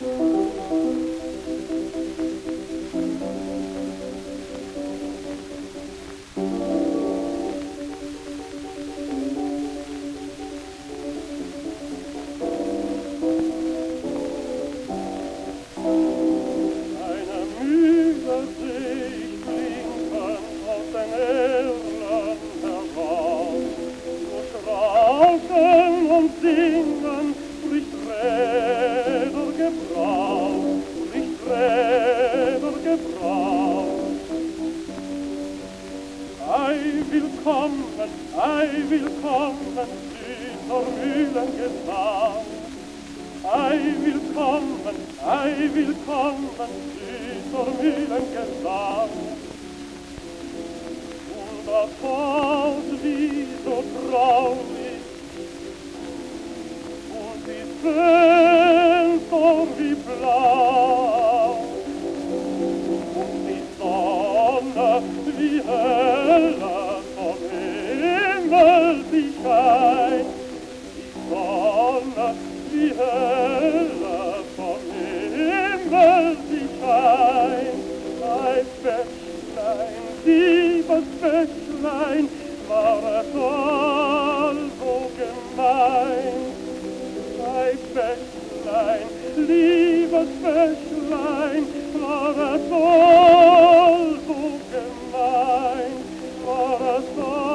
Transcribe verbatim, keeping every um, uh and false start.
Singen, bricht Räder Gebrauch, bricht Räder Gebrauch. Ei, willkommen, ei, willkommen, süßer Mühlengesang. Ei, willkommen, ei, willkommen, süßer Mühlengesang. Und das Haus wie so traurig, die Fenster wie blau und die Sonne wie heller vom Himmel sie scheint. Die Sonne wie heller vom Himmel sie scheint. Ein Bächlein, liebes Bächlein, war es all so gemein. Ei, Bächlein, liebes Bächlein, war es all so gemein, war es all